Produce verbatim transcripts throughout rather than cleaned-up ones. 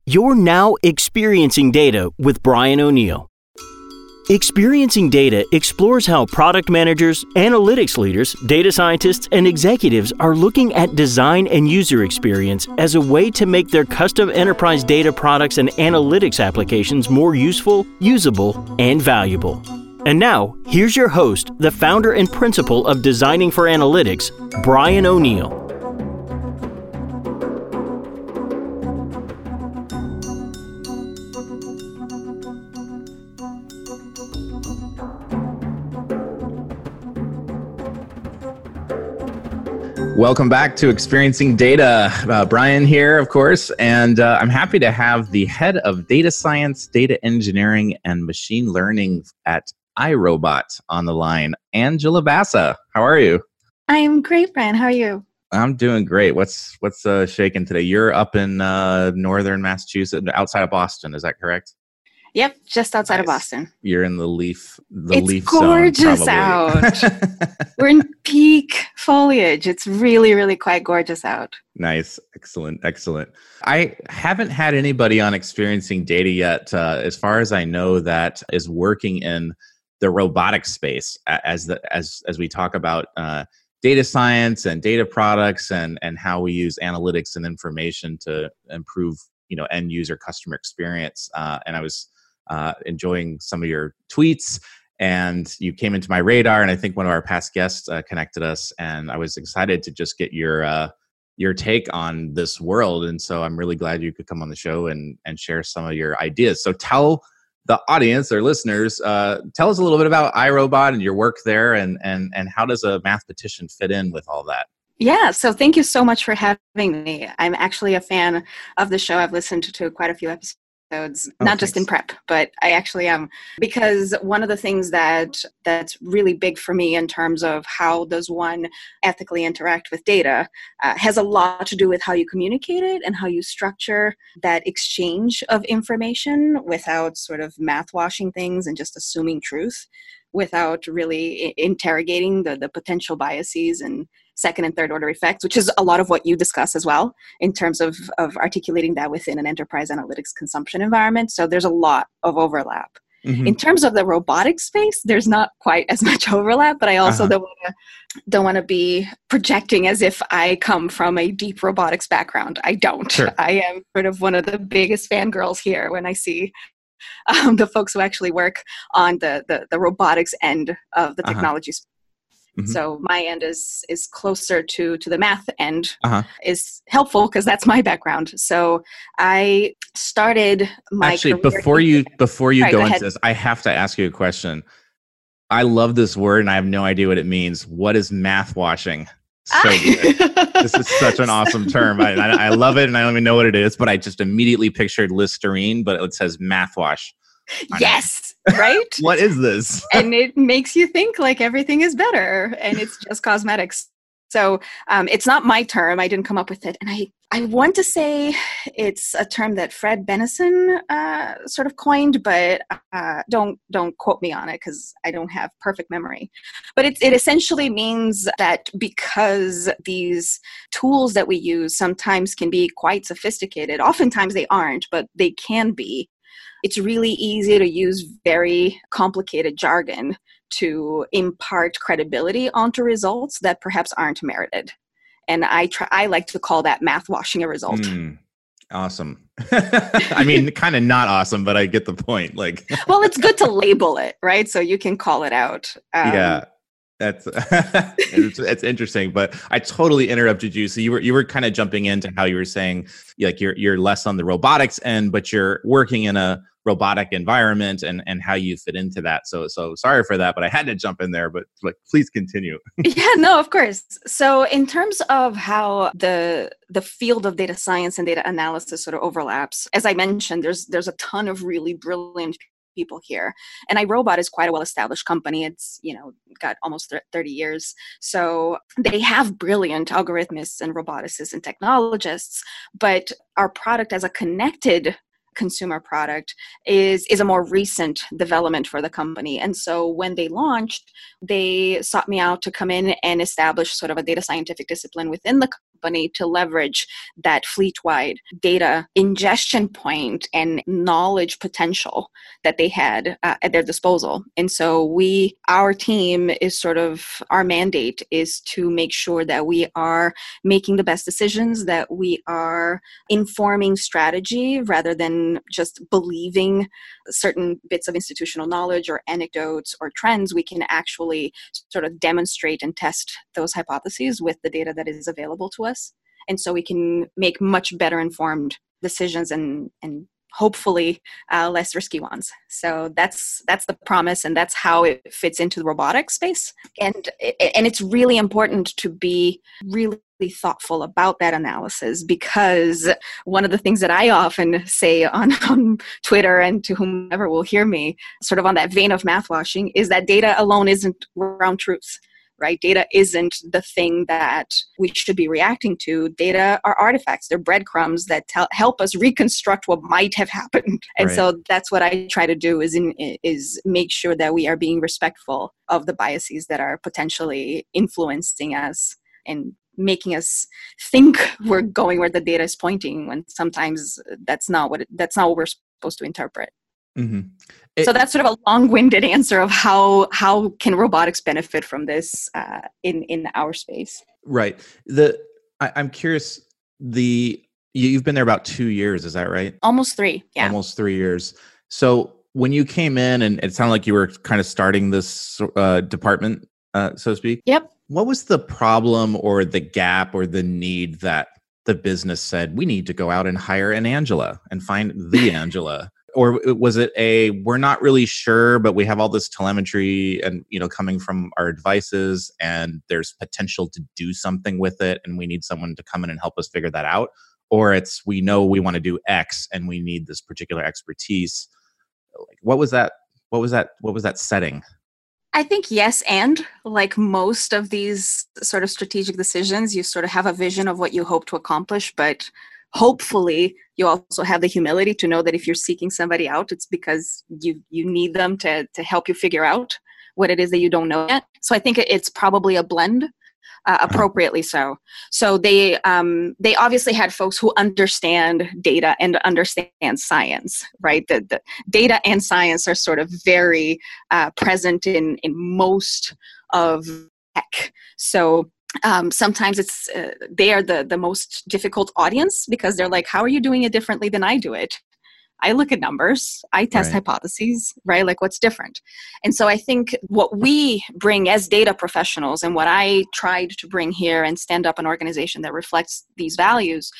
You're now experiencing data with Brian O'Neill. Experiencing Data explores how product managers, analytics leaders, data scientists, and executives are looking at design and user experience as a way to make their custom enterprise data products and analytics applications more useful, usable, and valuable. And now, here's your host, the founder and principal of Designing for Analytics, Brian O'Neill. Welcome back to Experiencing Data. Uh, Brian here, of course, and uh, I'm happy to have the head of data science, data engineering, and machine learning at iRobot on the line, Angela Bassa. How are you? I'm great, Brian. How are you? I'm doing great. What's what's uh, shaking today? You're up in uh, northern Massachusetts, outside of Boston. Is that correct? Yep, just outside nice. of Boston. You're in the leaf, the it's leaf gorgeous zone, out. We're in peak foliage. It's really, really quite gorgeous out. Nice, excellent, excellent. I haven't had anybody on Experiencing Data yet, uh, as far as I know, that is working in the robotic space as the as as we talk about uh, data science and data products and and how we use analytics and information to improve, you know, end user customer experience. Uh, and I was Uh, enjoying some of your tweets, and you came into my radar, and I think one of our past guests uh, connected us, and I was excited to just get your uh, your take on this world, and so I'm really glad you could come on the show and and share some of your ideas. So tell the audience or listeners, uh, tell us a little bit about iRobot and your work there, and and and how does a mathematician fit in with all that? Yeah, so thank you so much for having me. I'm actually a fan of the show. I've listened to, to quite a few episodes. Episodes, oh, not thanks. just in prep, but I actually am, because one of the things that that's really big for me in terms of how does one ethically interact with data uh, has a lot to do with how you communicate it and how you structure that exchange of information without sort of math washing things and just assuming truth, without really I- interrogating the, the potential biases and second and third order effects, which is a lot of what you discuss as well in terms of, of articulating that within an enterprise analytics consumption environment. So there's a lot of overlap. Mm-hmm. In terms of the robotic space, there's not quite as much overlap, but I also uh-huh. don't want to don't want to be projecting as if I come from a deep robotics background. I don't. Sure. I am sort of one of the biggest fangirls here when I see um, the folks who actually work on the, the, the robotics end of the technology space. Uh-huh. Mm-hmm. So my end is is closer to to the math end, uh-huh. is helpful because that's my background. So I started my actually career before you before you right, go, go into ahead. this, I have to ask you a question. I love this word and I have no idea what it means. What is math washing? So good. This is such an awesome term. I, I, I love it, and I don't even know what it is, but I just immediately pictured Listerine, but it says math wash. Yes, right? What is this? And it makes you think like everything is better and it's just cosmetics. So um, it's not my term. I didn't come up with it. And I, I want to say it's a term that Fred Benison uh, sort of coined, but uh, don't don't quote me on it because I don't have perfect memory. But it, it essentially means that because these tools that we use sometimes can be quite sophisticated, oftentimes they aren't, but they can be. It's really easy to use very complicated jargon to impart credibility onto results that perhaps aren't merited. And I try, I like to call that math washing a result. Mm, awesome. I mean, kind of not awesome, but I get the point. Like, well, it's good to label it, right? So you can call it out. Um, yeah. That's it's, it's interesting, but I totally interrupted you. So you were you were kind of jumping into how you were saying like you're you're less on the robotics end, but you're working in a robotic environment and and how you fit into that. So so sorry for that, but I had to jump in there. But like, please continue. Yeah, no, of course. So in terms of how the the field of data science and data analysis sort of overlaps, as I mentioned, there's there's a ton of really brilliant people here. And iRobot is quite a well-established company. It's, you know, got almost thirty years. So they have brilliant algorithmists and roboticists and technologists, but our product as a connected consumer product is is a more recent development for the company. And so when they launched, they sought me out to come in and establish sort of a data scientific discipline within the company to leverage that fleet-wide data ingestion point and knowledge potential that they had uh, at their disposal. And so we, our team is sort of, our mandate is to make sure that we are making the best decisions, that we are informing strategy rather than just believing certain bits of institutional knowledge or anecdotes or trends. We can actually sort of demonstrate and test those hypotheses with the data that is available to us. And so we can make much better informed decisions and, and hopefully uh, less risky ones. So that's that's the promise, and that's how it fits into the robotics space. And and it's really important to be really thoughtful about that analysis, because one of the things that I often say on, on Twitter and to whomever will hear me, sort of on that vein of math washing, is that data alone isn't ground truth. Right? Data isn't the thing that we should be reacting to. Data are artifacts. They're breadcrumbs that tell, help us reconstruct what might have happened. And right. So that's what I try to do is in, is make sure that we are being respectful of the biases that are potentially influencing us and making us think we're going where the data is pointing, when sometimes that's not what it, that's not what we're supposed to interpret. Mm-hmm. It, so that's sort of a long-winded answer of how how can robotics benefit from this uh, in in our space. Right. The I, I'm curious. The you've been there about two years, is that right? Almost three. Yeah. Almost three years. So when you came in, and it sounded like you were kind of starting this uh, department, uh, so to speak. Yep. What was the problem or the gap or the need that the business said, we need to go out and hire an Angela and find the Angela? Or was it a, we're not really sure, but we have all this telemetry and, you know, coming from our devices, and there's potential to do something with it, and we need someone to come in and help us figure that out? Or it's, we know we want to do X and we need this particular expertise. Like, what was that? What was that? What was that setting? I think yes, and like most of these sort of strategic decisions, you sort of have a vision of what you hope to accomplish, but hopefully you also have the humility to know that if you're seeking somebody out, it's because you you need them to to help you figure out what it is that you don't know yet. So I think it's probably a blend, uh, appropriately so. So they um, they obviously had folks who understand data and understand science, right? The, the data and science are sort of very uh, present in in most of tech. So Um, sometimes it's uh, they are the, the most difficult audience, because they're like, how are you doing it differently than I do it? I look at numbers, I test right. hypotheses, right? Like, what's different? And so I think what we bring as data professionals, and what I tried to bring here and stand up an organization that reflects these values,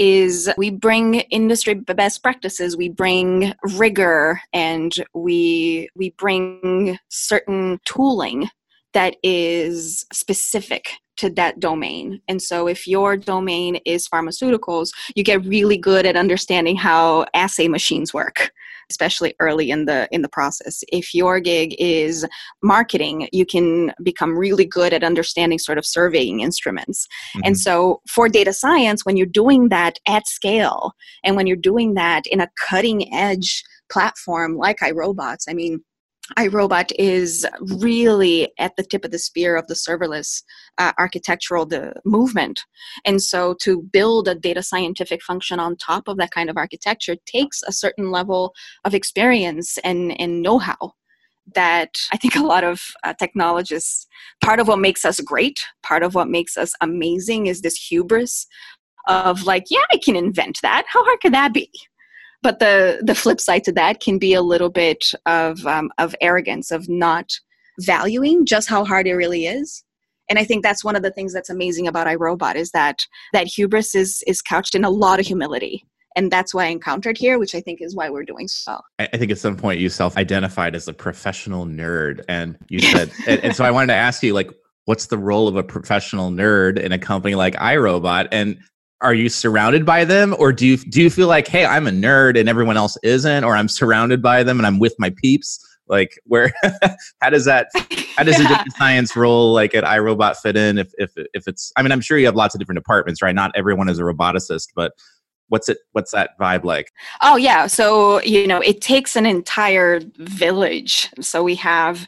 is we bring industry best practices, we bring rigor, and we we bring certain tooling that is specific to that domain. And so if your domain is pharmaceuticals, you get really good at understanding how assay machines work, especially early in the in the process. If your gig is marketing, you can become really good at understanding sort of surveying instruments. Mm-hmm. And so for data science, when you're doing that at scale, and when you're doing that in a cutting edge platform like iRobots, I mean, iRobot is really at the tip of the spear of the serverless uh, architectural the movement. And so to build a data scientific function on top of that kind of architecture takes a certain level of experience and, and know-how that I think a lot of uh, technologists, part of what makes us great, part of what makes us amazing is this hubris of like, yeah, I can invent that. How hard could that be? But the, the flip side to that can be a little bit of um, of arrogance, of not valuing just how hard it really is. And I think that's one of the things that's amazing about iRobot, is that that hubris is is couched in a lot of humility. And that's what I encountered here, which I think is why we're doing so. I think at some point you self-identified as a professional nerd. And you said, and, and so I wanted to ask you, like, what's the role of a professional nerd in a company like iRobot? And are you surrounded by them, or do you do you feel like, hey, I'm a nerd and everyone else isn't, or I'm surrounded by them and I'm with my peeps? Like, where? how does that? How does yeah. the data science role, like at iRobot, fit in? If if if it's, I mean, I'm sure you have lots of different departments, right? Not everyone is a roboticist, but What's it? What's that vibe like? Oh, yeah. So, you know, it takes an entire village. So we have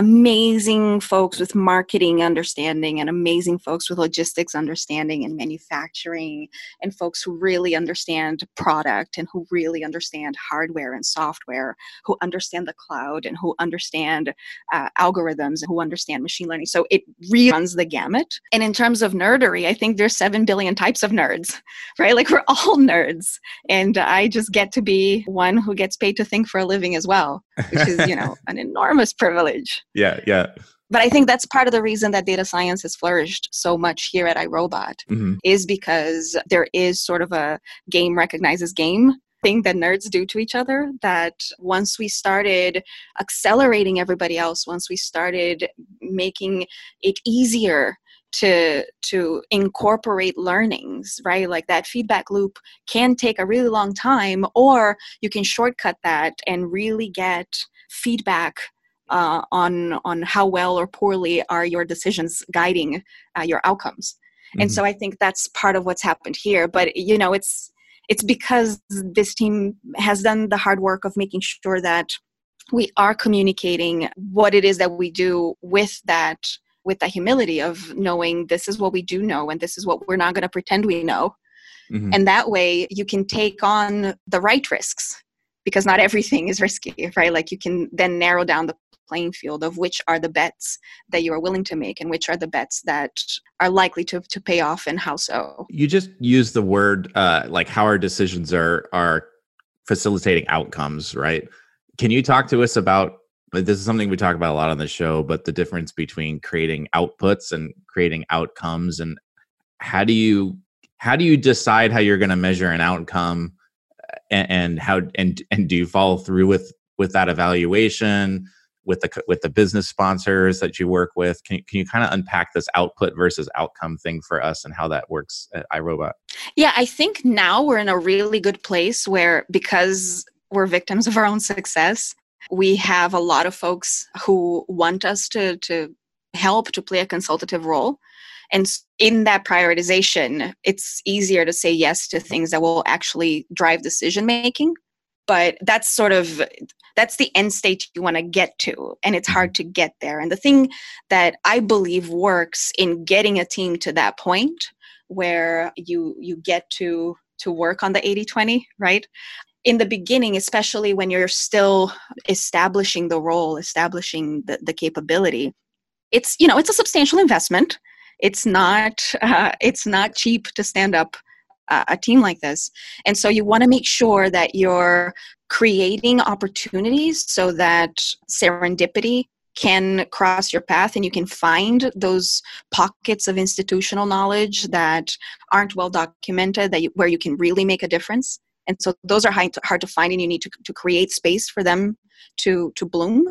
amazing folks with marketing understanding and amazing folks with logistics understanding and manufacturing and folks who really understand product and who really understand hardware and software, who understand the cloud and who understand uh, algorithms and who understand machine learning. So it really runs the gamut. And in terms of nerdery, I think there's seven billion types of nerds, right? Like we're all nerds. And I just get to be one who gets paid to think for a living as well, which is, you know, an enormous privilege. Yeah, yeah. But I think that's part of the reason that data science has flourished so much here at iRobot, mm-hmm. is because there is sort of a game recognizes game thing that nerds do to each other, that once we started accelerating everybody else, once we started making it easier to to incorporate learnings, right? Like that feedback loop can take a really long time, or you can shortcut that and really get feedback uh, on on how well or poorly are your decisions guiding uh, your outcomes. Mm-hmm. And so I think that's part of what's happened here. But you know, it's it's because this team has done the hard work of making sure that we are communicating what it is that we do with that with the humility of knowing this is what we do know and this is what we're not going to pretend we know. Mm-hmm. And that way you can take on the right risks, because not everything is risky, right? Like you can then narrow down the playing field of which are the bets that you are willing to make and which are the bets that are likely to, to pay off, and how so. You just used the word uh, like how our decisions are are facilitating outcomes, right? Can you talk to us about, this is something we talk about a lot on the show, but the difference between creating outputs and creating outcomes, and how do you how do you decide how you're going to measure an outcome, and, and how and and do you follow through with with that evaluation with the with the business sponsors that you work with? Can can you kind of unpack this output versus outcome thing for us and how that works at iRobot? Yeah, I think now we're in a really good place where, because we're victims of our own success, we have a lot of folks who want us to, to help, to play a consultative role. And in that prioritization, it's easier to say yes to things that will actually drive decision making. But that's sort of, that's the end state you want to get to. And it's hard to get there. And the thing that I believe works in getting a team to that point where you you get to to work on the eighty twenty, right? In the beginning, especially when you're still establishing the role, establishing the, the capability, it's, you know, it's a substantial investment. It's not, uh, it's not cheap to stand up uh, a team like this. And so you want to make sure that you're creating opportunities so that serendipity can cross your path and you can find those pockets of institutional knowledge that aren't well documented, that you, where you can really make a difference. And so those are hard to find, and you need to, to create space for them to, to bloom.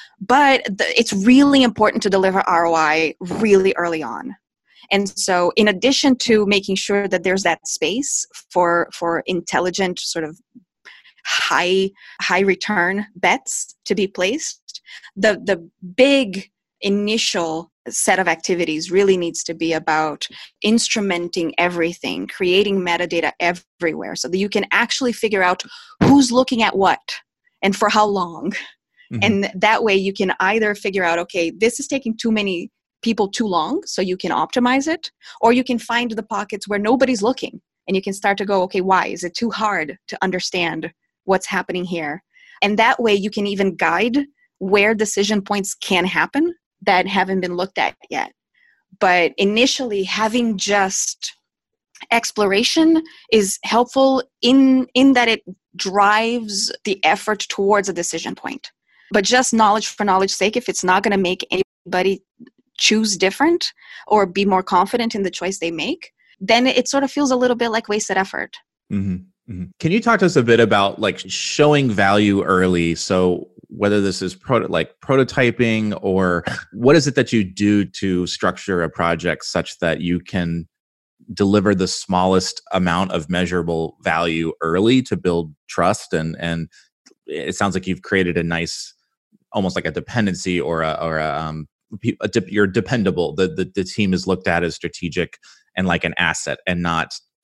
But the, it's really important to deliver R O I really early on. And so in addition to making sure that there's that space for, for intelligent sort of high, high return bets to be placed, the, the big initial set of activities really needs to be about instrumenting everything, creating metadata everywhere so that you can actually figure out who's looking at what and for how long. Mm-hmm. And that way you can either figure out, okay, this is taking too many people too long, so you can optimize it, or you can find the pockets where nobody's looking and you can start to go, okay, why? Is it too hard to understand what's happening here? And that way you can even guide where decision points can happen that haven't been looked at yet. But initially, having just exploration is helpful in, in that it drives the effort towards a decision point. But just knowledge for knowledge's sake, if it's not going to make anybody choose different or be more confident in the choice they make, then it sort of feels a little bit like wasted effort. Mm-hmm. Mm-hmm. Can you talk to us a bit about like showing value early? So whether this is proto- like prototyping, or what is it that you do to structure a project such that you can deliver the smallest amount of measurable value early to build trust? And and it sounds like you've created a nice, almost like a dependency or a or a, um, a de- you're dependable. The, the the team is looked at as strategic and like an asset, and not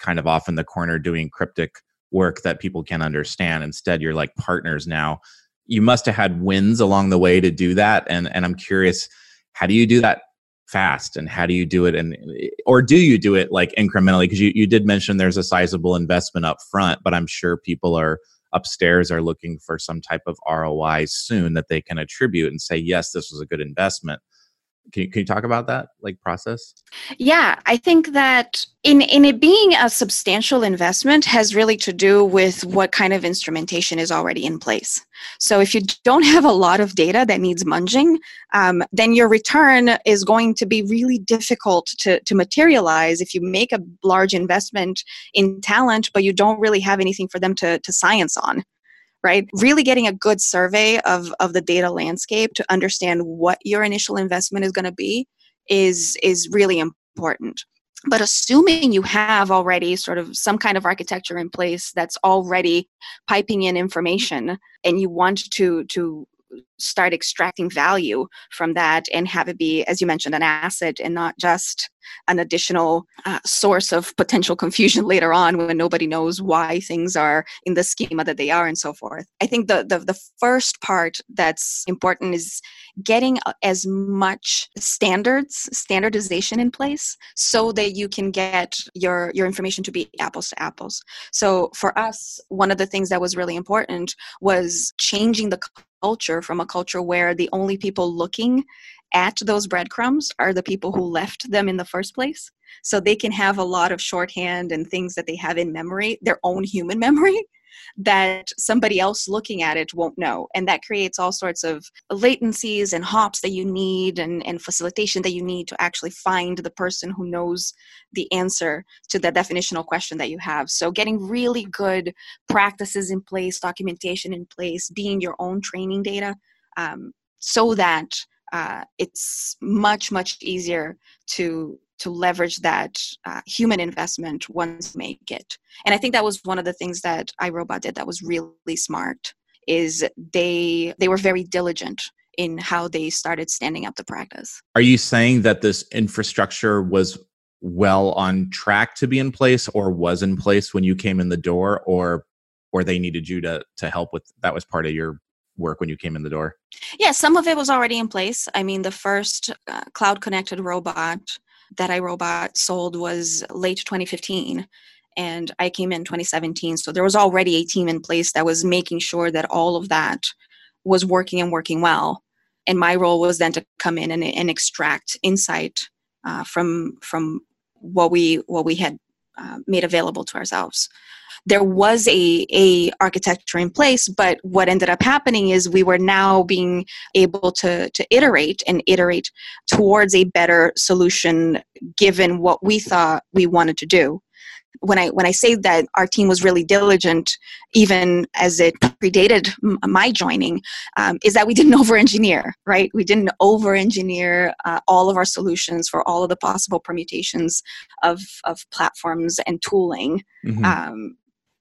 kind of off in the corner doing cryptic work that people can understand. Instead, you're like partners now. You must have had wins along the way to do that. And, and I'm curious, how do you do that fast, and how do you do it? And, or do you do it like incrementally? Because you, you did mention there's a sizable investment up front, but I'm sure people are upstairs are looking for some type of R O I soon that they can attribute and say, yes, this was a good investment. Can you, can you talk about that, like process? Yeah, I think that in, in it being a substantial investment has really to do with what kind of instrumentation is already in place. So if you don't have a lot of data that needs munging, um, then your return is going to be really difficult to, to materialize if you make a large investment in talent, but you don't really have anything for them to, to science on. Right? Really getting a good survey of, of the data landscape to understand what your initial investment is going to be is, is really important. But assuming you have already sort of some kind of architecture in place that's already piping in information, and you want to, to start extracting value from that and have it be, as you mentioned, an asset and not just an additional uh, source of potential confusion later on when nobody knows why things are in the schema that they are and so forth. I think the, the, the first part that's important is getting as much standards, standardization in place so that you can get your, your information to be apples to apples. So for us, one of the things that was really important was changing the culture from a culture where the only people looking at those breadcrumbs are the people who left them in the first place. So they can have a lot of shorthand and things that they have in memory, their own human memory, that somebody else looking at it won't know. And that creates all sorts of latencies and hops that you need and, and facilitation that you need to actually find the person who knows the answer to the definitional question that you have. So getting really good practices in place, documentation in place, being your own training data, um, so that uh, it's much, much easier to to leverage that uh, human investment once you make it. And I think that was one of the things that iRobot did that was really smart, is they they were very diligent in how they started standing up the practice. Are you saying that this infrastructure was well on track to be in place, or was in place when you came in the door, or or they needed you to to help with that? Was part of your work when you came in the door? Yeah, some of it was already in place. I mean, the first uh, cloud-connected robot that iRobot sold was late twenty fifteen, and I came in twenty seventeen. So there was already a team in place that was making sure that all of that was working and working well. And my role was then to come in and, and extract insight uh, from from what we what we had uh, made available to ourselves. There was a, a architecture in place, but what ended up happening is we were now being able to, to iterate and iterate towards a better solution given what we thought we wanted to do. When I when I say that our team was really diligent, even as it predated m- my joining, um, is that we didn't over-engineer, right? We didn't over-engineer uh, all of our solutions for all of the possible permutations of, of platforms and tooling. Mm-hmm. Um,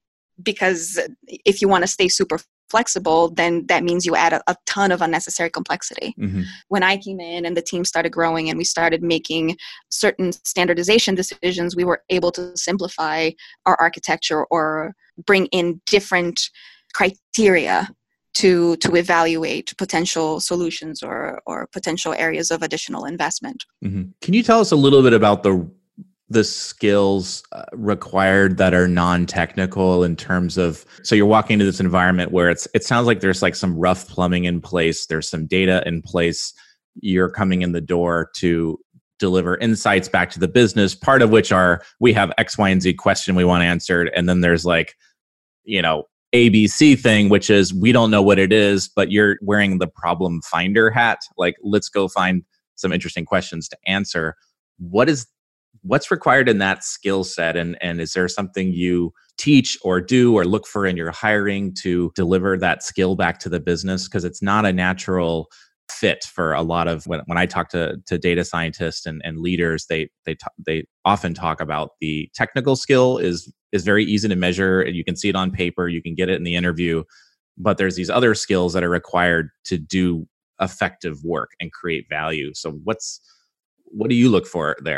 because if you want to stay super flexible, then that means you add a, a ton of unnecessary complexity. Mm-hmm. When I came in and the team started growing and we started making certain standardization decisions, we were able to simplify our architecture or bring in different criteria to to evaluate potential solutions or or potential areas of additional investment. Mm-hmm. Can you tell us a little bit about the the skills uh, required that are non-technical in terms of, so you're walking into this environment where it's, it sounds like there's like some rough plumbing in place. There's some data in place. You're coming in the door to deliver insights back to the business, part of which are, we have X, Y, and Z question we want answered. And then there's like, you know, A B C thing, which is, we don't know what it is, but you're wearing the problem finder hat. Like, let's go find some interesting questions to answer. What is What's required in that skill set? And, and is there something you teach or do or look for in your hiring to deliver that skill back to the business? Because it's not a natural fit for a lot of, when, when I talk to, to data scientists and, and leaders, they they t- they often talk about the technical skill is is very easy to measure, and you can see it on paper, you can get it in the interview, but there's these other skills that are required to do effective work and create value. So what's what do you look for there?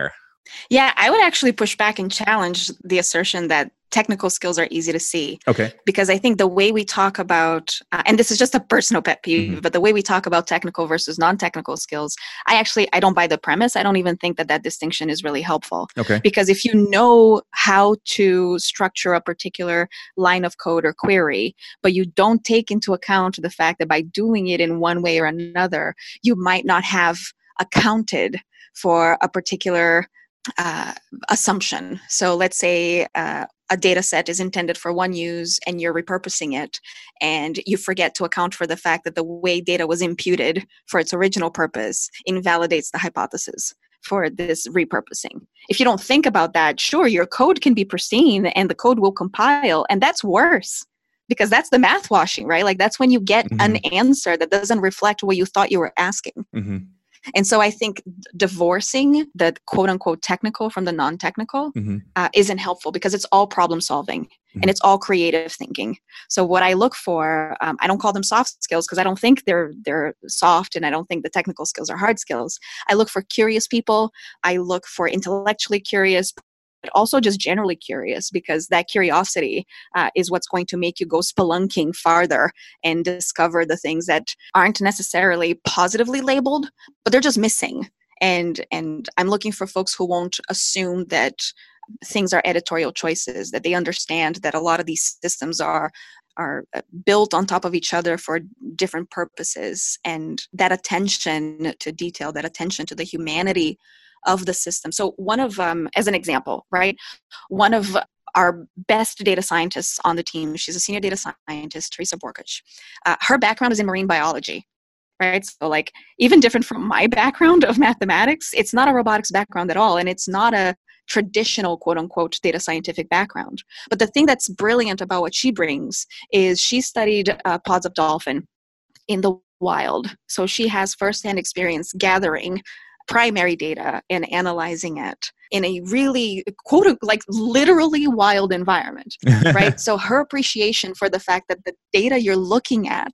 Yeah, I would actually push back and challenge the assertion that technical skills are easy to see. Okay. Because I think the way we talk about, uh, and this is just a personal pet peeve, Mm-hmm. but the way we talk about technical versus non-technical skills, I actually, I don't buy the premise. I don't even think that that distinction is really helpful. Okay. Because if you know how to structure a particular line of code or query, but you don't take into account the fact that by doing it in one way or another, you might not have accounted for a particular uh, assumption. So let's say uh, a data set is intended for one use and you're repurposing it, and you forget to account for the fact that the way data was imputed for its original purpose invalidates the hypothesis for this repurposing. If you don't think about that, sure, your code can be pristine and the code will compile, and that's worse because that's the math washing, right? Like that's when you get mm-hmm. an answer that doesn't reflect what you thought you were asking. Mm-hmm. And so I think divorcing the quote unquote technical from the non-technical mm-hmm. uh, isn't helpful because it's all problem solving mm-hmm. and it's all creative thinking. So what I look for, um, I don't call them soft skills because I don't think they're they're soft, and I don't think the technical skills are hard skills. I look for curious people. I look for intellectually curious, but also just generally curious, because that curiosity uh, is what's going to make you go spelunking farther and discover the things that aren't necessarily positively labeled, but they're just missing. And and I'm looking for folks who won't assume that things are editorial choices, that they understand that a lot of these systems are are built on top of each other for different purposes, and that attention to detail, that attention to the humanity of the system. So one of, um, as an example, right, one of our best data scientists on the team, she's a senior data scientist, Teresa Borkuch. Uh, her background is in marine biology, right? So like even different from my background of mathematics, it's not a robotics background at all. And it's not a traditional quote unquote data scientific background. But the thing that's brilliant about what she brings is she studied uh, pods of dolphin in the wild. So she has firsthand experience gathering primary data and analyzing it in a really quote like literally wild environment, right? So her appreciation for the fact that the data you're looking at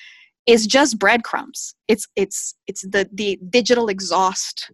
is just breadcrumbs. It's it's it's the the digital exhaust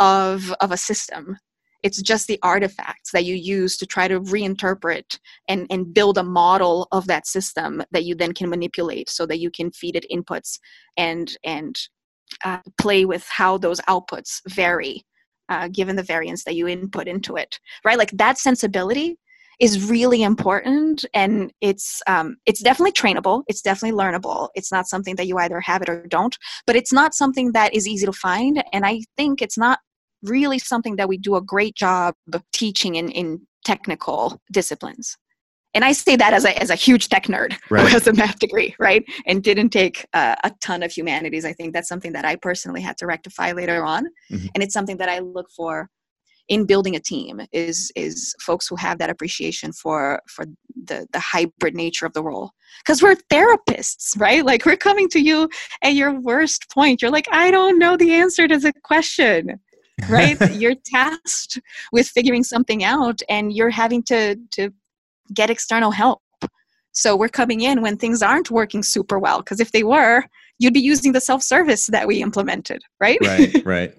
of of a system. It's just the artifacts that you use to try to reinterpret and, and build a model of that system that you then can manipulate so that you can feed it inputs and and Uh, play with how those outputs vary uh, given the variance that you input into it, right? Like that sensibility is really important, and it's um, it's definitely trainable. It's definitely learnable. It's not something that you either have it or don't, but it's not something that is easy to find. And I think it's not really something that we do a great job teaching in, in technical disciplines. And I say that as a as a huge tech nerd right. who has a math degree, right? And didn't take uh, a ton of humanities. I think that's something that I personally had to rectify later on. Mm-hmm. And it's something that I look for in building a team is is folks who have that appreciation for for the, the hybrid nature of the role. Because we're therapists, right? Like we're coming to you at your worst point. You're like, I don't know the answer to the question. Right? You're tasked with figuring something out, and you're having to to get external help. So we're coming in when things aren't working super well, because if they were, you'd be using the self-service that we implemented, right? Right, right.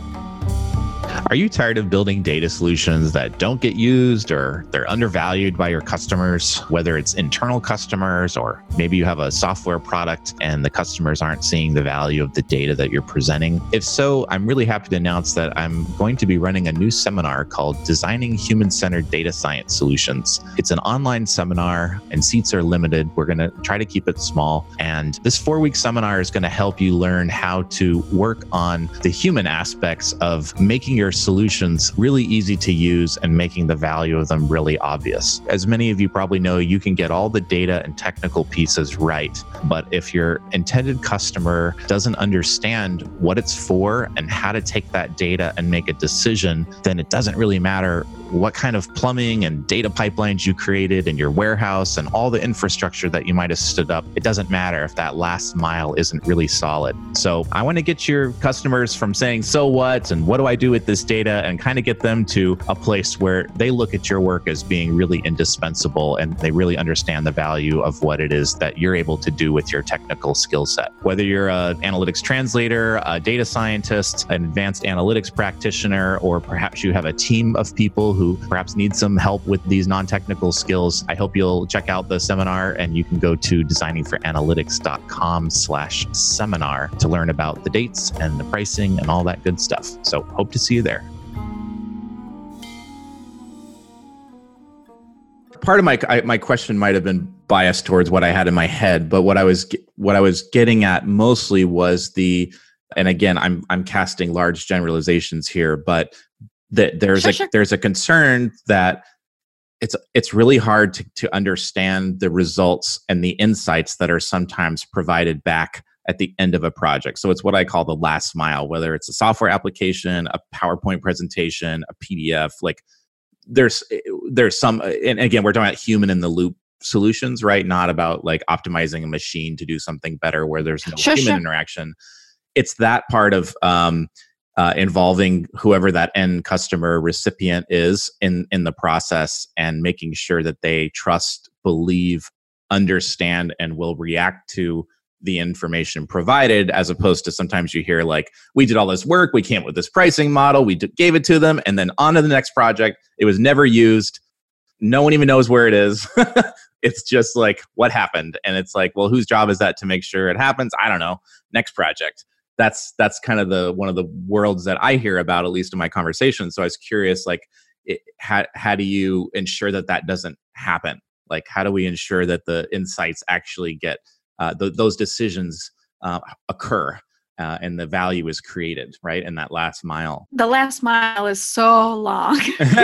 Are you tired of building data solutions that don't get used, or they're undervalued by your customers, whether it's internal customers or maybe you have a software product and the customers aren't seeing the value of the data that you're presenting? If so, I'm really happy to announce that I'm going to be running a new seminar called Designing Human-Centered Data Science Solutions. It's an online seminar and seats are limited. We're going to try to keep it small. And this four-week seminar is going to help you learn how to work on the human aspects of making your solutions really easy to use and making the value of them really obvious. As many of you probably know, you can get all the data and technical pieces right, but if your intended customer doesn't understand what it's for and how to take that data and make a decision, then it doesn't really matter what kind of plumbing and data pipelines you created in your warehouse and all the infrastructure that you might have stood up. It doesn't matter if that last mile isn't really solid. So I want to get your customers from saying, so what, and what do I do with this data, and kind of get them to a place where they look at your work as being really indispensable and they really understand the value of what it is that you're able to do with your technical skill set. Whether you're an analytics translator, a data scientist, an advanced analytics practitioner, or perhaps you have a team of people who perhaps need some help with these non-technical skills, I hope you'll check out the seminar, and you can go to designingforanalytics.com slash seminar to learn about the dates and the pricing and all that good stuff. So hope to see you there. Part of my I, my question might have been biased towards what I had in my head, but what I was what I was getting at mostly was the, and again, I'm I'm casting large generalizations here, but that there's sure, a sure. there's a concern that it's it's really hard to to understand the results and the insights that are sometimes provided back at the end of a project. So it's what I call the last mile, whether it's a software application, a PowerPoint presentation, a P D F, like. There's there's some, and again, we're talking about human in the loop solutions, right? Not about like optimizing a machine to do something better where there's no sure, human sure. interaction. It's that part of um, uh, involving whoever that end customer recipient is in in the process, and making sure that they trust, believe, understand, and will react to the information provided, as opposed to sometimes you hear like, we did all this work, we came up with this pricing model, we d- gave it to them, and then on to the next project. It was never used. No one even knows where it is. It's just like, what happened? And it's like, well, whose job is that to make sure it happens? I don't know. Next project. That's that's kind of the one of the worlds that I hear about, at least in my conversations. So I was curious, like, it, how how do you ensure that that doesn't happen? Like, how do we ensure that the insights actually get Uh, th- those decisions uh, occur uh, and the value is created, right? In that last mile. The last mile is so long.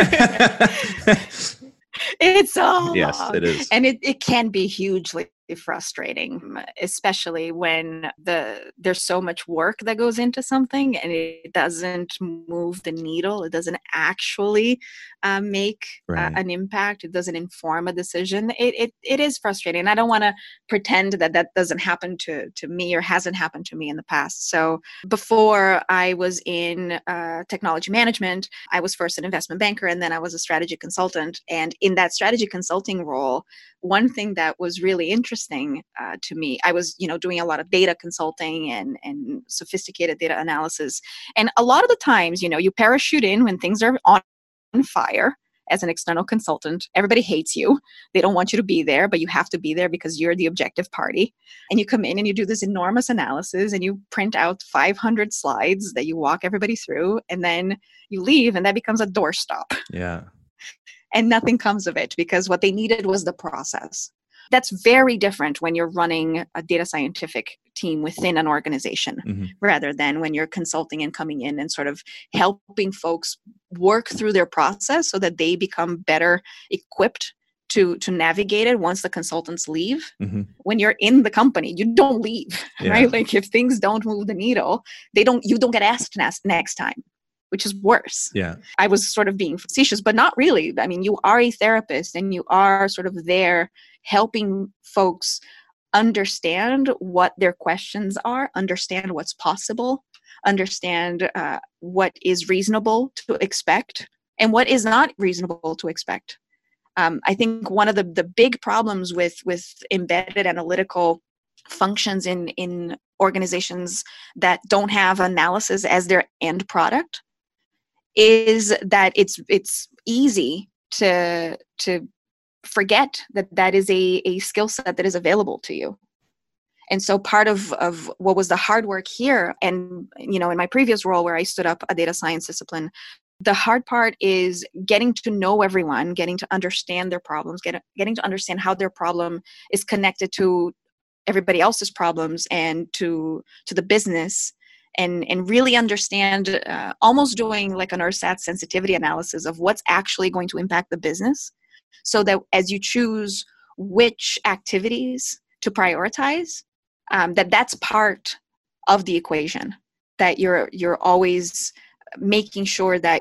It's so long. Yes, it is. And it, it can be hugely frustrating, especially when the there's so much work that goes into something and it doesn't move the needle. It doesn't actually uh, make right. uh, an impact. It doesn't inform a decision. It it, it is frustrating. I don't want to pretend that that doesn't happen to, to me or hasn't happened to me in the past. So before I was in uh, technology management, I was first an investment banker, and then I was a strategy consultant. And in that strategy consulting role, one thing that was really interesting uh, to me, I was, you know, doing a lot of data consulting and, and sophisticated data analysis. And a lot of the times, you know, you parachute in when things are on fire as an external consultant. Everybody hates you. They don't want you to be there, but you have to be there because you're the objective party. And you come in and you do this enormous analysis and you print out five hundred slides that you walk everybody through, and then you leave, and that becomes a doorstop. Yeah. And nothing comes of it because what they needed was the process. That's very different when you're running a data scientific team within an organization, mm-hmm. rather than when you're consulting and coming in and sort of helping folks work through their process so that they become better equipped to, to navigate it once the consultants leave. Mm-hmm. When you're in the company, you don't leave, yeah. right? Like if things don't move the needle, they don't, you don't get asked next, next time, which is worse. Yeah. I was sort of being facetious, but not really. I mean, you are a therapist and you are sort of there helping folks understand what their questions are, understand what's possible, understand uh, what is reasonable to expect and what is not reasonable to expect. Um, I think one of the, the big problems with, with embedded analytical functions in, in organizations that don't have analysis as their end product is that it's it's easy to to forget that that is a, a skill set that is available to you. And so part of, of what was the hard work here, and you know, in my previous role where I stood up a data science discipline, the hard part is getting to know everyone, getting to understand their problems, get, getting to understand how their problem is connected to everybody else's problems and to to the business. And, and really understand, uh, almost doing like an ersatz sensitivity analysis of what's actually going to impact the business, so that as you choose which activities to prioritize, um, that that's part of the equation, that you're you're always making sure that you're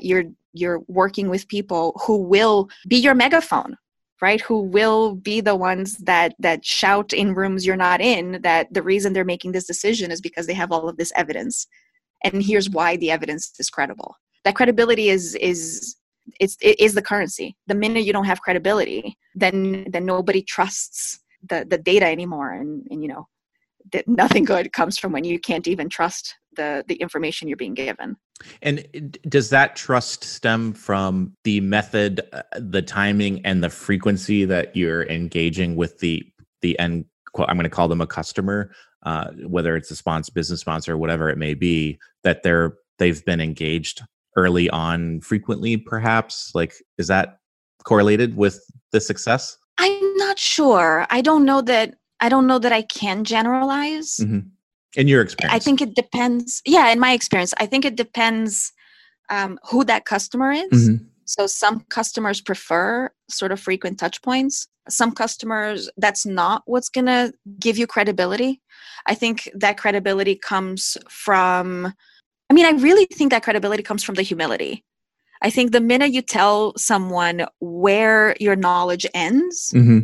you're working with people who will be your megaphone, right? Who will be the ones that that shout in rooms you're not in, that the reason they're making this decision is because they have all of this evidence. And here's why the evidence is credible. That credibility is is it's it is the currency. The minute you don't have credibility, then then nobody trusts the the data anymore. And and you know, that nothing good comes from when you can't even trust the the information you're being given. And does that trust stem from the method, uh, the timing, and the frequency that you're engaging with the the end? I'm going to call them a customer, uh, whether it's a sponsor, business sponsor, whatever it may be, that they're they've been engaged early on, frequently, perhaps. Like, is that correlated with the success? I'm not sure. I don't know that. I don't know that I can generalize. Mm-hmm. In your experience, I think it depends. Yeah, in my experience, I think it depends um, who that customer is. Mm-hmm. So some customers prefer sort of frequent touch points. Some customers, that's not what's going to give you credibility. I think that credibility comes from, I mean, I really think that credibility comes from the humility. I think the minute you tell someone where your knowledge ends, mm-hmm.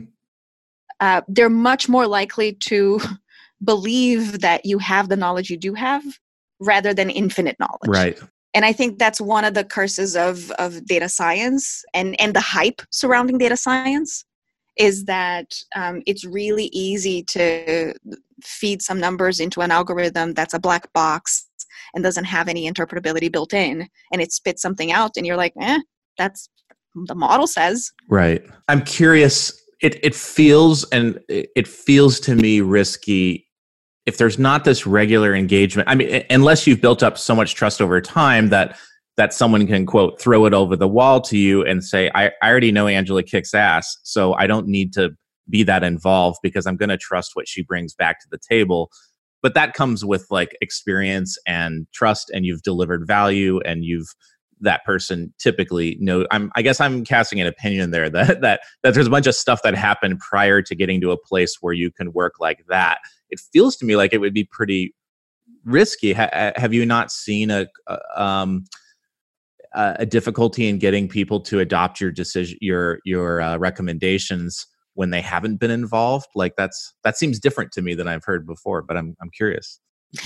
uh, they're much more likely to believe that you have the knowledge you do have rather than infinite knowledge. Right. And I think that's one of the curses of, of data science and, and the hype surrounding data science is that um, it's really easy to feed some numbers into an algorithm that's a black box and doesn't have any interpretability built in, and it spits something out and you're like, eh, that's the model says. Right. I'm curious. It it feels and it feels to me risky if there's not this regular engagement. I mean, unless you've built up so much trust over time that that someone can, quote, throw it over the wall to you and say, I, I already know Angela kicks ass, so I don't need to be that involved because I'm going to trust what she brings back to the table. But that comes with like experience and trust, and you've delivered value, and you've that person typically know. I'm, I guess I'm casting an opinion there that that that there's a bunch of stuff that happened prior to getting to a place where you can work like that. It feels to me like it would be pretty risky. Ha- have you not seen a, a um a difficulty in getting people to adopt your decision, your your uh, recommendations when they haven't been involved? Like that's that seems different to me than I've heard before. But I'm I'm curious.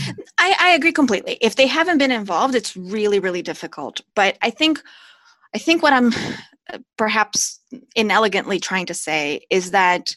I, I agree completely. If they haven't been involved, it's really, really difficult. But I think, I think what I'm perhaps inelegantly trying to say is that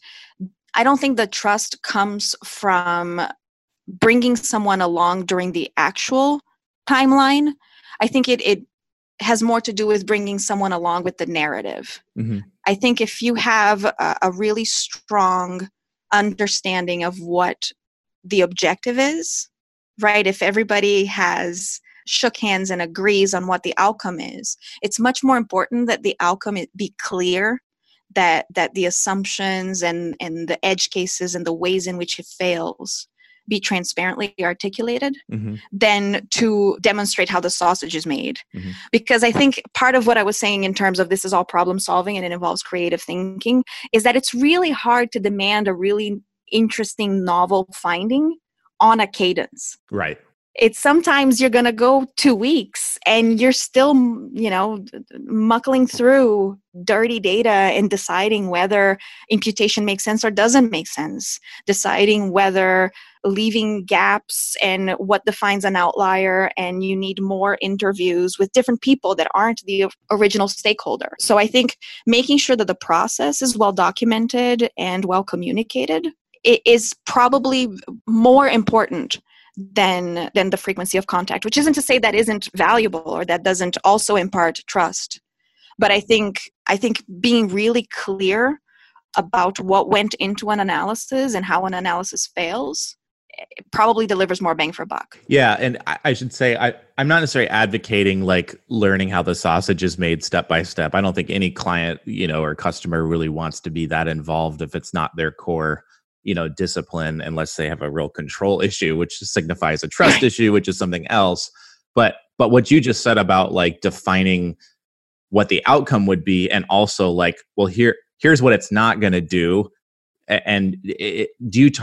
I don't think the trust comes from bringing someone along during the actual timeline. I think it it has more to do with bringing someone along with the narrative. Mm-hmm. I think if you have a, a really strong understanding of what the objective is, right? If everybody has shook hands and agrees on what the outcome is, it's much more important that the outcome be clear, that that the assumptions and, and the edge cases and the ways in which it fails be transparently articulated, mm-hmm. than to demonstrate how the sausage is made. Mm-hmm. Because I think part of what I was saying in terms of this is all problem solving and it involves creative thinking is that it's really hard to demand a really interesting novel finding on a cadence. Right. It's sometimes you're going to go two weeks and you're still, you know, muckling through dirty data and deciding whether imputation makes sense or doesn't make sense, deciding whether leaving gaps and what defines an outlier, and you need more interviews with different people that aren't the original stakeholder. So I think making sure that the process is well documented and well communicated is probably more important than than the frequency of contact, which isn't to say that isn't valuable or that doesn't also impart trust. But I think I think being really clear about what went into an analysis and how an analysis fails probably delivers more bang for buck. Yeah, and I, I should say I, I'm not necessarily advocating like learning how the sausage is made step by step. I don't think any client, you know, or customer really wants to be that involved if it's not their core, you know, discipline, unless they have a real control issue, which signifies a trust issue, which is something else. But but what you just said about like defining what the outcome would be, and also like, well, here here's what it's not going to do. And it, do you talk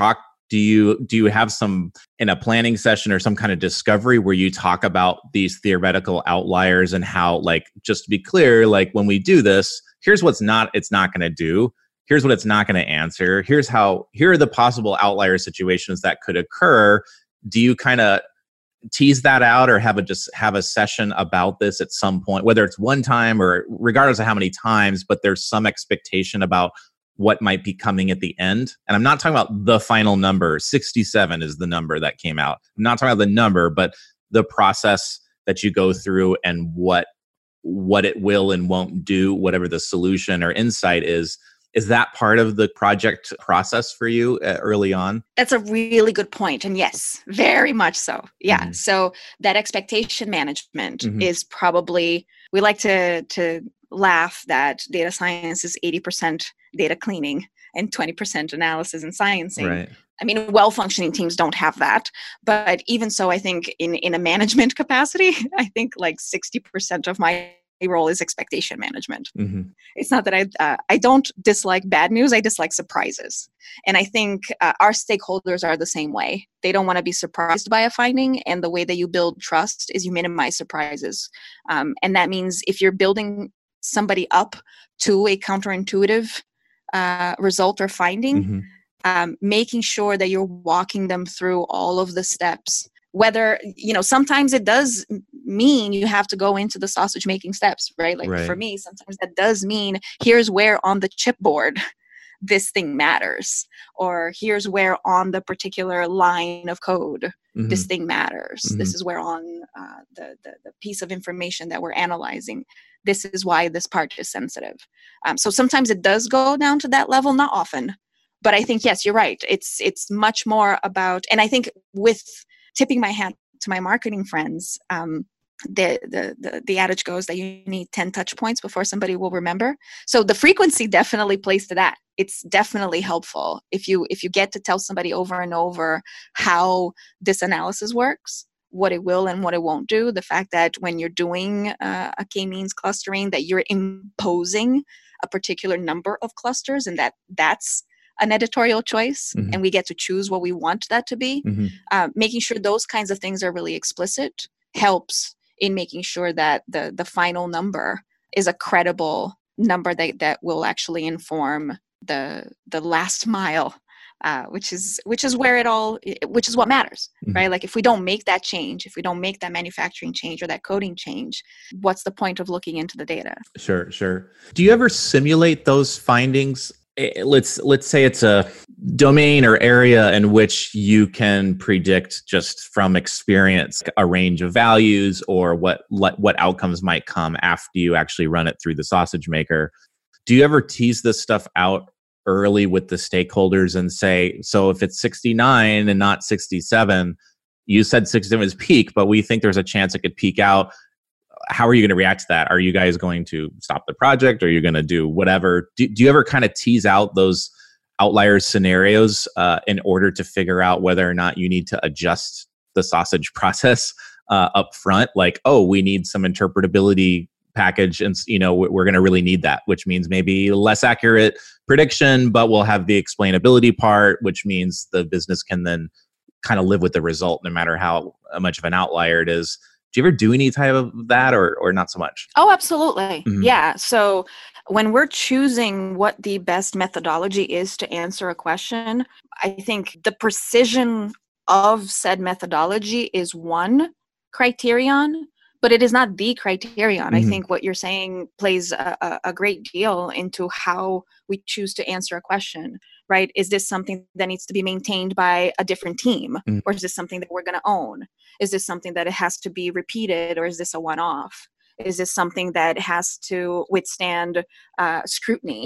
do you do you have some in a planning session or some kind of discovery where you talk about these theoretical outliers and how, like, just to be clear, like when we do this, here's what's not it's not going to do. Here's what it's not going to answer. Here's how, here are the possible outlier situations that could occur. Do you kind of tease that out or have a just have a session about this at some point, whether it's one time or regardless of how many times, but there's some expectation about what might be coming at the end? And I'm not talking about the final number. sixty-seven is the number that came out. I'm not talking about the number, but the process that you go through and what what it will and won't do, whatever the solution or insight is. Is that part of the project process for you uh, early on? That's a really good point. And yes, very much so. Yeah. Mm-hmm. So that expectation management Mhm. is probably, we like to, to laugh that data science is eighty percent data cleaning and twenty percent analysis and sciencing. Right. I mean, well-functioning teams don't have that. But even so, I think in, in a management capacity, I think like sixty percent of my role is expectation management. Mm-hmm. It's not that I uh, I don't dislike bad news. I dislike surprises. And I think uh, our stakeholders are the same way. They don't want to be surprised by a finding. And the way that you build trust is you minimize surprises. Um, and that means if you're building somebody up to a counterintuitive uh, result or finding, Mm-hmm. um, making sure that you're walking them through all of the steps. Whether, you know, sometimes it does mean you have to go into the sausage making steps, right? Like Right. for me, sometimes that does mean here's where on the chipboard this thing matters, or here's where on the particular line of code Mm-hmm. this thing matters. Mhm. This is where on uh, the, the the piece of information that we're analyzing, this is why this part is sensitive. Um, so sometimes it does go down to that level, not often. But I think, yes, you're right. It's it's much more about, and I think with tipping my hat to my marketing friends, um, the, the the the adage goes that you need ten touch points before somebody will remember. So the frequency definitely plays to that. It's definitely helpful if you if you get to tell somebody over and over how this analysis works, what it will and what it won't do. The fact that when you're doing uh, a k-means clustering, that you're imposing a particular number of clusters, and that that's an editorial choice, Mhm. and we get to choose what we want that to be. Mm-hmm. Uh, making sure those kinds of things are really explicit helps in making sure that the the final number is a credible number that, that will actually inform the the last mile, uh, which is which is where it all which is what matters, Mhm. right? Like if we don't make that change, if we don't make that manufacturing change or that coding change, what's the point of looking into the data? Sure, sure. Do you ever simulate those findings? Eh, Let's let's say it's a domain or area in which you can predict just from experience a range of values or what what what outcomes might come after you actually run it through the sausage maker. Do you ever tease this stuff out early with the stakeholders and say, so if it's sixty-nine and not sixty-seven, you said sixty-seven is peak, but we think there's a chance it could peak out. How are you going to react to that? Are you guys going to stop the project? Or are you going to do whatever? Do, do you ever kind of tease out those outlier scenarios uh, in order to figure out whether or not you need to adjust the sausage process uh, up front? Like, oh, we need some interpretability package, and you know we're going to really need that, which means maybe less accurate prediction, but we'll have the explainability part, which means the business can then kind of live with the result no matter how much of an outlier it is. Do you ever do any type of that, or or not so much? Oh, absolutely. Mhm. Yeah. So when we're choosing what the best methodology is to answer a question, I think the precision of said methodology is one criterion, but it is not the criterion. I Mhm. think what you're saying plays a, a, a great deal into how we choose to answer a question, right? Is this something that needs to be maintained by a different team? Mhm. Or is this something that we're going to own? Is this something that it has to be repeated, or is this a one-off? Is this something that has to withstand uh, scrutiny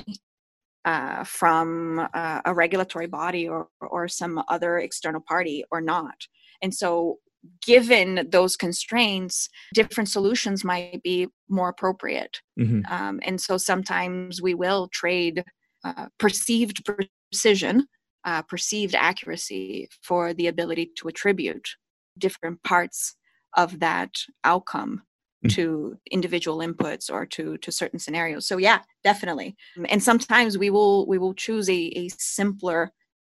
uh, from uh, a regulatory body or, or some other external party or not? And so given those constraints, different solutions might be more appropriate. Mhm. Um, and so sometimes we will trade uh, perceived precision, uh, perceived accuracy for the ability to attribute different parts of that outcome Mm. to individual inputs or to to certain scenarios. So yeah, definitely. And sometimes we will we will choose a, a simpler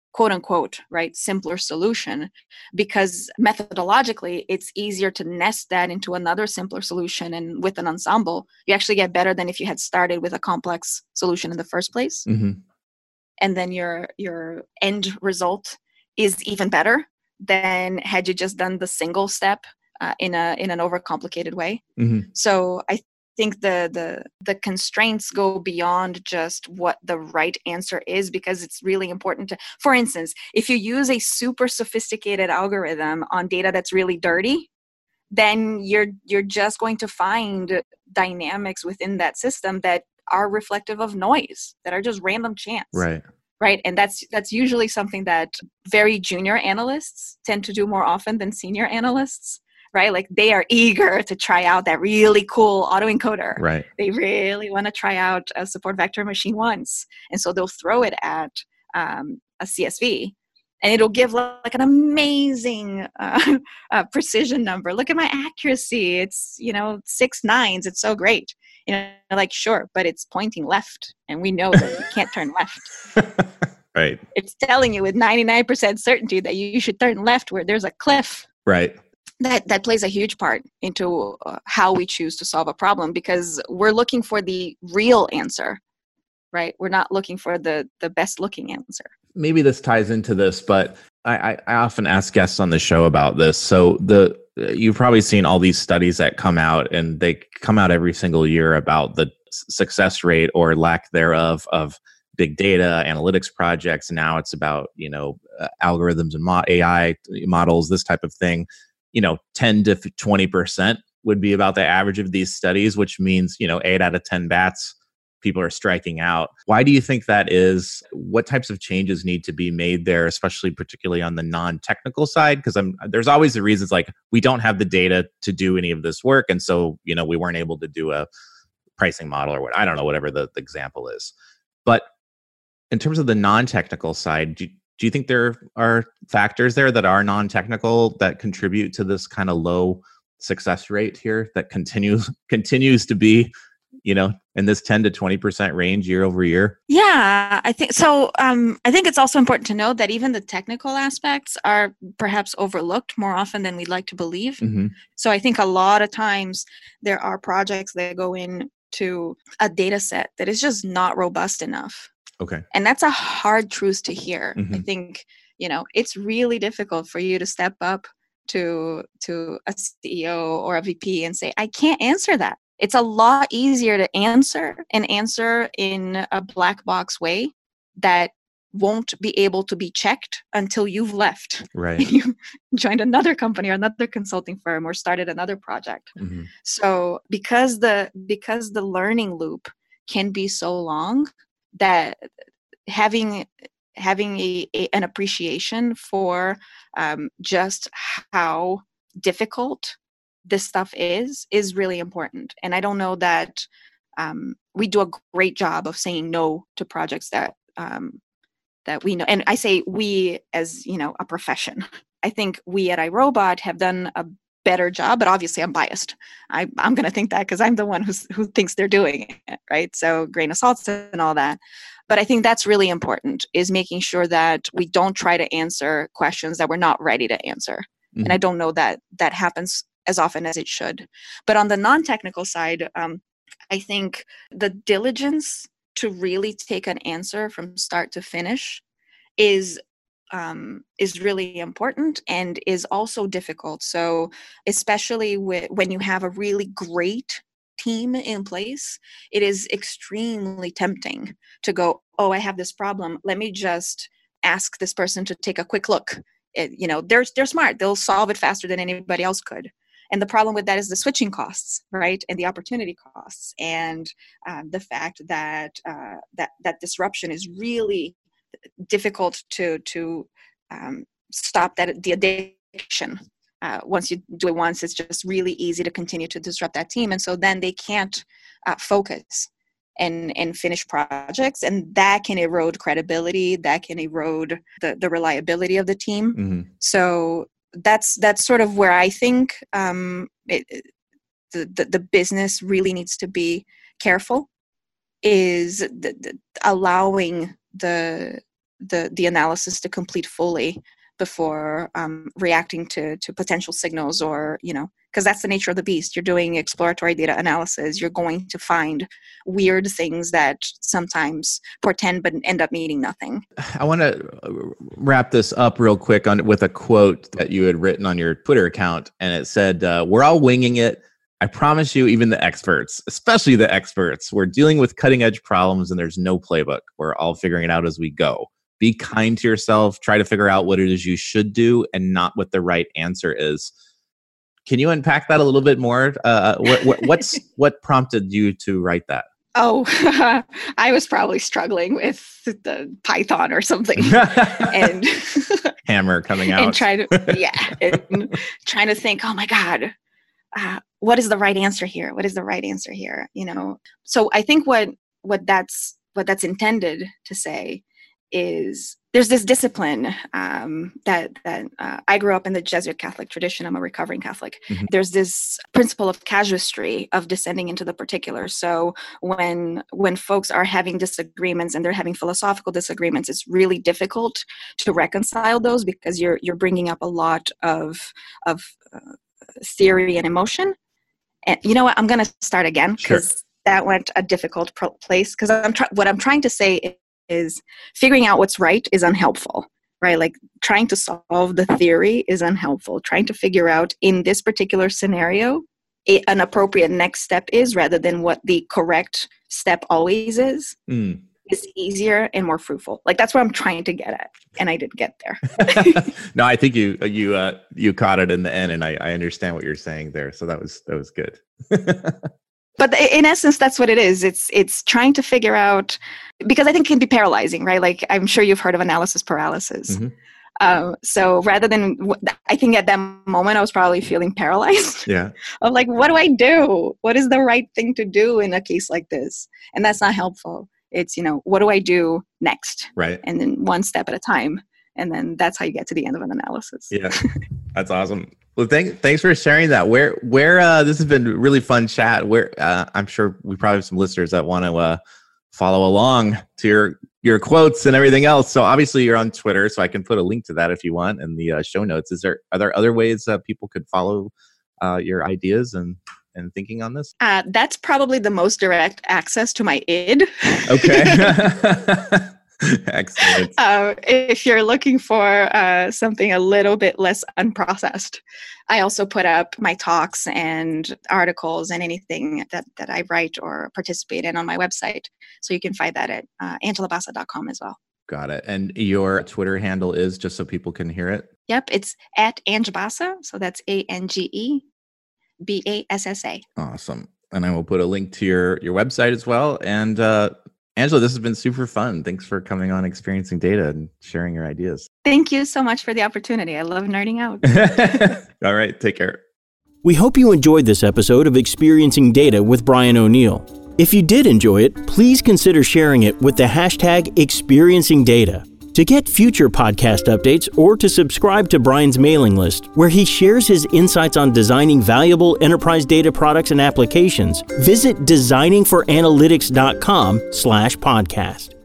quote unquote, right, simpler solution, because methodologically it's easier to nest that into another simpler solution. And with an ensemble, you actually get better than if you had started with a complex solution in the first place. Mm-hmm. And then your your end result is even better than had you just done the single step uh, in a in an overcomplicated way. Mm-hmm. So I think the the the constraints go beyond just what the right answer is, because it's really important to, for instance, if you use a super sophisticated algorithm on data that's really dirty, then you're you're just going to find dynamics within that system that are reflective of noise, that are just random chance. Right. Right. And that's that's usually something that very junior analysts tend to do more often than senior analysts. Right? Like they are eager to try out that really cool autoencoder. Right. They really want to try out a support vector machine once. And so they'll throw it at um, a C S V, and it'll give like an amazing uh, uh, precision number. Look at my accuracy. It's, you know, six nines. It's so great. You know, like, sure, but it's pointing left. And we know that you can't turn left. Right. It's telling you with ninety-nine percent certainty that you should turn left where there's a cliff. Right. That that plays a huge part into uh, how we choose to solve a problem, because we're looking for the real answer, right? We're not looking for the the best looking answer. Maybe this ties into this, but I, I, I often ask guests on the show about this. So the you've probably seen all these studies that come out, and they come out every single year about the success rate or lack thereof of big data analytics projects. Now it's about, you know, uh, algorithms and mo- A I models, this type of thing. You know, ten to twenty percent would be about the average of these studies, which means, you know, eight out of ten bats, people are striking out. Why do you think that is? What types of changes need to be made there, especially particularly on the non-technical side? Because I'm there's always the reasons like we don't have the data to do any of this work. And so, you know, we weren't able to do a pricing model or what, I don't know, whatever the, the example is. But in terms of the non-technical side, do, do you think there are factors there that are non-technical that contribute to this kind of low success rate here that continues continues to be, you know, in this ten to twenty percent range year over year? Yeah, I think so. Um, I think it's also important to note that even the technical aspects are perhaps overlooked more often than we'd like to believe. Mm-hmm. So I think a lot of times there are projects that go into a data set that is just not robust enough. Okay. And that's a hard truth to hear. Mm-hmm. I think, you know, it's really difficult for you to step up to to a C E O or a V P and say, I can't answer that. It's a lot easier to answer and answer in a black box way that won't be able to be checked until you've left. Right. And you joined another company or another consulting firm or started another project. Mm-hmm. So because the because the learning loop can be so long, that having having a, a an appreciation for um, just how difficult this stuff is is really important. And I don't know that um, we do a great job of saying no to projects that um, that we know. And I say we as, you know, a profession. I think we at iRobot have done a better job, but obviously I'm biased. I, I'm going to think that because I'm the one who's, who thinks they're doing it, right? So grain of salt and all that. But I think that's really important, is making sure that we don't try to answer questions that we're not ready to answer. Mm-hmm. And I don't know that that happens as often as it should. But on the non-technical side, um, I think the diligence to really take an answer from start to finish is um, is really important and is also difficult. So especially with, when you have a really great team in place, it is extremely tempting to go, oh, I have this problem. Let me just ask this person to take a quick look. It, you know, they're, they're smart. They'll solve it faster than anybody else could. And the problem with that is the switching costs, right? And the opportunity costs, and um, the fact that uh, that that disruption is really difficult to to um, stop. That the addiction. Uh, once you do it once, it's just really easy to continue to disrupt that team, and so then they can't uh, focus and and finish projects, and that can erode credibility. That can erode the the reliability of the team. Mm-hmm. So. That's that's sort of where I think um, it, the, the the business really needs to be careful, is the, the allowing the the the analysis to complete fully before um, reacting to to potential signals, or, you know, because that's the nature of the beast. You're doing exploratory data analysis. You're going to find weird things that sometimes portend but end up meaning nothing. I want to wrap this up real quick on with a quote that you had written on your Twitter account, and it said, uh, "We're all winging it. I promise you, even the experts, especially the experts, we're dealing with cutting edge problems and there's no playbook. We're all figuring it out as we go. Be kind to yourself. Try to figure out what it is you should do and not what the right answer is." Can you unpack that a little bit more? Uh, what, what, what's what prompted you to write that? Oh, I was probably struggling with the Python or something, and hammer coming out, and trying to yeah, and trying to think. Oh my God, uh, what is the right answer here? What is the right answer here? You know. So I think what what that's what that's intended to say is there's this discipline um, that that uh, I grew up in the Jesuit Catholic tradition. I'm a recovering Catholic. Mm-hmm. There's this principle of casuistry, of descending into the particular. So when when folks are having disagreements and they're having philosophical disagreements, it's really difficult to reconcile those because you're you're bringing up a lot of of uh, theory and emotion. And you know what? I'm going to start again because sure. that went a difficult pro- place. Because I'm try- what I'm trying to say is, is figuring out what's right is unhelpful, right? Like trying to solve the theory is unhelpful. Trying to figure out in this particular scenario a, an appropriate next step is, rather than what the correct step always is, mm. is easier and more fruitful. Like that's what I'm trying to get at, and I did get there. No, I think you you uh, you caught it in the end, and I, I understand what you're saying there. So that was that was good. But in essence, that's what it is. It's it's trying to figure out, because I think it can be paralyzing, right? Like I'm sure you've heard of analysis paralysis. Mm-hmm. Um, so rather than, I think at that moment I was probably feeling paralyzed. Yeah. Of like, what do I do? What is the right thing to do in a case like this? And that's not helpful. It's, you know, what do I do next? Right. And then one step at a time. And then that's how you get to the end of an analysis. Yeah, that's awesome. Well, thank, thanks for sharing that. Where, where, uh, this has been a really fun chat. Where, uh, I'm sure we probably have some listeners that want to uh, follow along to your, your quotes and everything else. So obviously you're on Twitter, so I can put a link to that if you want in the uh, show notes. Is there, are there other ways that people could follow uh, your ideas and, and thinking on this? Uh, that's probably the most direct access to my id. Okay. Excellent. Uh, if you're looking for uh, something a little bit less unprocessed, I also put up my talks and articles and anything that, that I write or participate in on my website. So you can find that at uh, angela bassa dot com as well. Got it. And your Twitter handle is, just so people can hear it? Yep. It's at Ange Bassa. So that's A N G E B A S S A. Awesome. And I will put a link to your, your website as well. And uh, Angela, this has been super fun. Thanks for coming on Experiencing Data and sharing your ideas. Thank you so much for the opportunity. I love nerding out. All right. Take care. We hope you enjoyed this episode of Experiencing Data with Brian O'Neill. If you did enjoy it, please consider sharing it with the hashtag Experiencing Data. To get future podcast updates or to subscribe to Brian's mailing list, where he shares his insights on designing valuable enterprise data products and applications, visit designing for analytics dot com slash podcast.